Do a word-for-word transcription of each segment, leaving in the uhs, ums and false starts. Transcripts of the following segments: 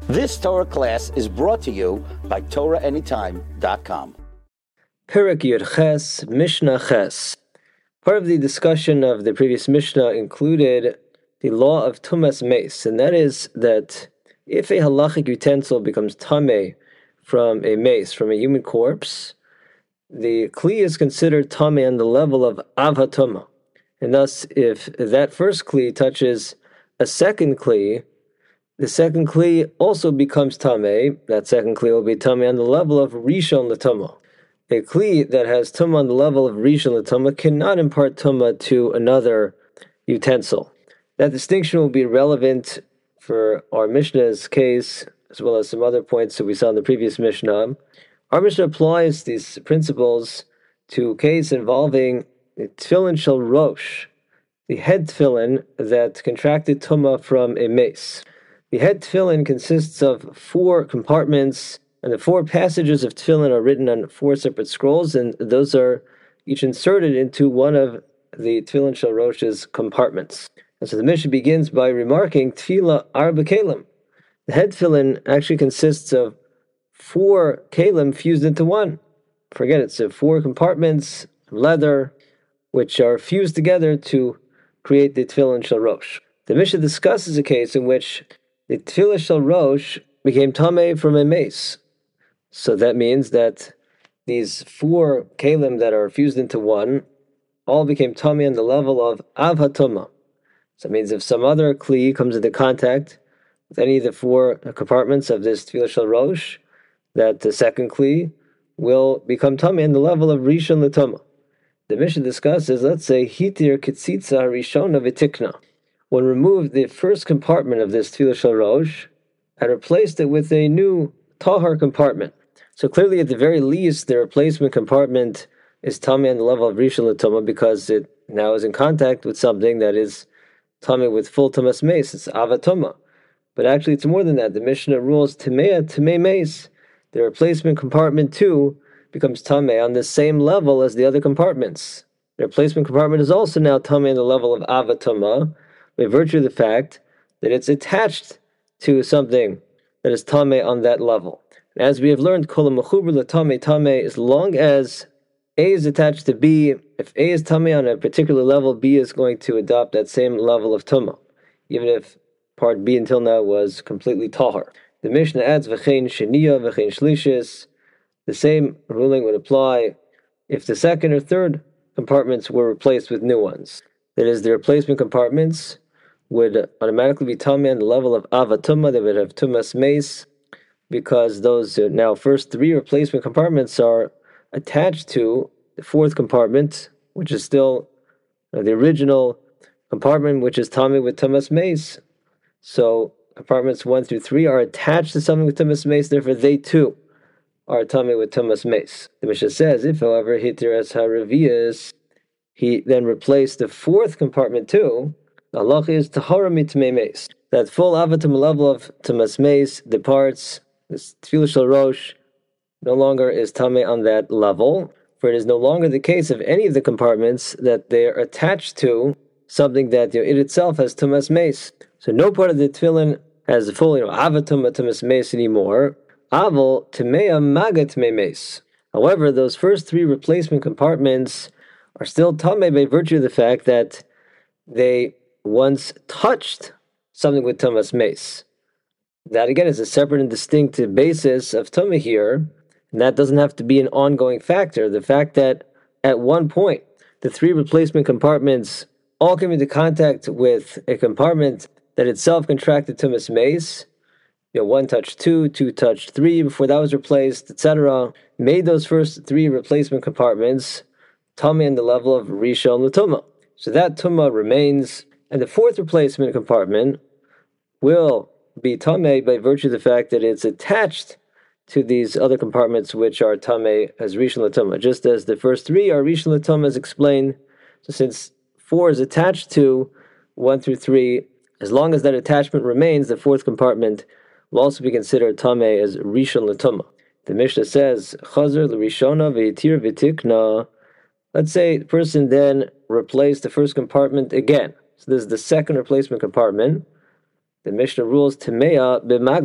This Torah class is brought to you by Torah Anytime dot com. Perek Yud Ches, Mishnah Ches. Part of the discussion of the previous Mishnah included the law of Tumas Meis, and that is that if a halachic utensil becomes tameh from a mace, from a human corpse, the kli is considered tameh on the level of av hatumah. And thus, if that first kli touches a second kli, the second kli also becomes tameh. That second kli will be tameh on the level of rishon l'tumah. A kli that has tumah on the level of rishon l'tumah cannot impart tumah to another utensil. That distinction will be relevant for our Mishnah's case, as well as some other points that we saw in the previous Mishnah. Our Mishnah applies these principles to a case involving the tefillin shel rosh, the head tefillin that contracted tumah from a mace. The head tefillin consists of four compartments, and the four passages of tefillin are written on four separate scrolls, and those are each inserted into one of the tefillin shel rosh's compartments. And so the Mishnah begins by remarking tefillah arba kelim. The head tefillin actually consists of four kelim fused into one. Forget it, so four compartments of leather which are fused together to create the tefillin shel rosh. The Mishnah discusses a case in which the tefillah shel rosh became tameh from a mace. So that means that these four kelim that are fused into one all became tameh on the level of av hatumah. So it means if some other kli comes into contact with any of the four compartments of this tefillah shel rosh, that the second kli will become tameh on the level of rishon l'tumah. The Mishnah discusses, let's say, hitir kitzitza rishona v'tikna. One removed the first compartment of this tefillah shel rosh and replaced it with a new tahar compartment. So clearly, at the very least, the replacement compartment is tameh on the level of rishon l'tumah because it now is in contact with something that is tameh with full tumas mace. It's avatumah. But actually, it's more than that. The Mishnah rules tameh tameh mace. The replacement compartment too becomes tameh on the same level as the other compartments. The replacement compartment is also now tameh on the level of avatumah, by virtue of the fact that it's attached to something that is tameh on that level. And as we have learned, kol mechuber l'tameh tameh, as long as A is attached to B, if A is tameh on a particular level, B is going to adopt that same level of tumah, even if part B until now was completely tahar. The Mishnah adds v'chein sheniya v'chein shlishis. The same ruling would apply if the second or third compartments were replaced with new ones. That is, the replacement compartments would automatically be tameh on the level of avatumah. They would have tumas mace, because those uh, now first three replacement compartments are attached to the fourth compartment, which is still uh, the original compartment, which is tameh with tumas mace. So compartments one through three are attached to something with tumas mace, therefore they too are tameh with tumas mace. The Mishnah says, if however hitir as haravias, he then replaced the fourth compartment too, the halacha is tahara mitmei mace. That full avatum level of tumas mace departs. This tefillah shel rosh no longer is tameh on that level, for it is no longer the case of any of the compartments that they are attached to something that, you know, it itself has tumas mace. So no part of the tefillin has the full, you know, avatum tumas mace anymore. Aval tmea maga tmei mace. However, those first three replacement compartments are still tameh by virtue of the fact that they once touched something with tumas mace. That again is a separate and distinct basis of tumah here, and that doesn't have to be an ongoing factor. The fact that at one point the three replacement compartments all came into contact with a compartment that itself contracted tumas mace, you know, one touched two, two touched three before that was replaced, et cetera, made those first three replacement compartments tameh on the level of rishon l'tumah. So that tumah remains, and the fourth replacement compartment will be tameh by virtue of the fact that it's attached to these other compartments which are tameh as rishon l'tumah, just as the first three are rishon l'tumah as explained. So since four is attached to one through three, as long as that attachment remains, the fourth compartment will also be considered tameh as rishon l'tumah. The Mishnah says, Chazer l'rishona v'yitir v'tikna. Let's say the person then replaced the first compartment again. So this is the second replacement compartment. The Mishnah rules Timea b'maga.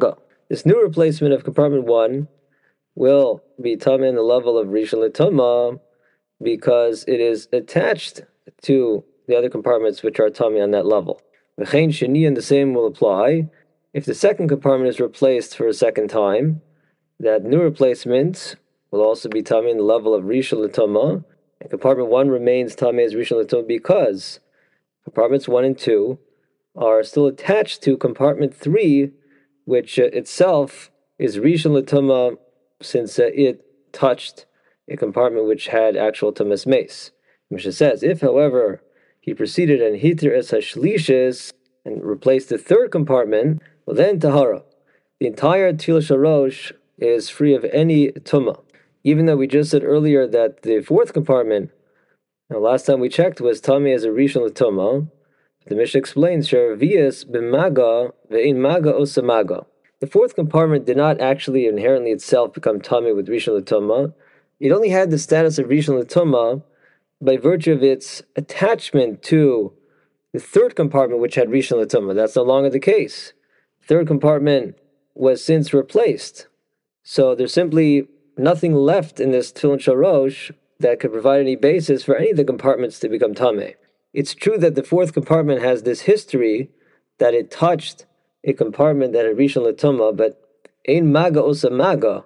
This new replacement of compartment one will be Tameh in the level of Rishon L'Tumah because it is attached to the other compartments which are Tameh on that level. V'chein Sheni, and the same will apply if the second compartment is replaced for a second time. That new replacement will also be Tameh in the level of Rishon L'Tumah, and compartment one remains Tameh as Rishon L'Tumah because compartments one and two are still attached to compartment three, which uh, itself is Rishon L'Tumah, since uh, it touched a compartment which had actual Tumas Meis. Mishnah says, if, however, he proceeded and hitir es hashlishes and replaced the third compartment, well then tahara. The entire Tila Sharosh is free of any Tumah. Even though we just said earlier that the fourth compartment, now last time we checked, was Tameh as a Rishon L'Tumah, the Mishnah explains, Sharavias b'maga ve'in maga osamaga. The fourth compartment did not actually inherently itself become Tameh with Rishon L'Tumah. It only had the status of Rishon L'Tumah by virtue of its attachment to the third compartment which had Rishon L'Tumah. That's no longer the case. The third compartment was since replaced. So there's simply nothing left in this Tefillin Sharosh that could provide any basis for any of the compartments to become Tameh. It's true that the fourth compartment has this history that it touched a compartment that had Rishon L'Tumah, but Ein Maga Osa Maga,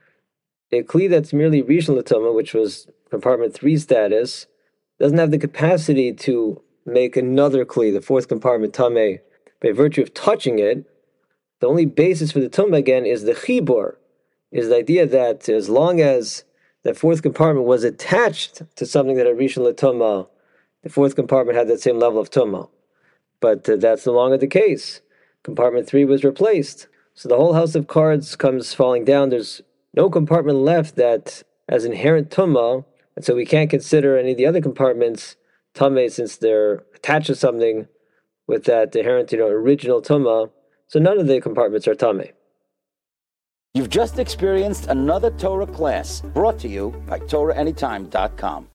a Kli that's merely Rishon L'Tumah, which was compartment three status, doesn't have the capacity to make another Kli, the fourth compartment, Tameh, by virtue of touching it. The only basis for the Tumah again is the Chibur, is the idea that as long as the fourth compartment was attached to something that had Rishon L'Tumah, the fourth compartment had that same level of Tumah. But uh, that's no longer the case. Compartment three was replaced. So the whole house of cards comes falling down. There's no compartment left that has inherent Tumah, and so we can't consider any of the other compartments Tameh since they're attached to something with that inherent, you know, original Tumah. So none of the compartments are Tameh. You've just experienced another Torah class brought to you by Torah Anytime dot com.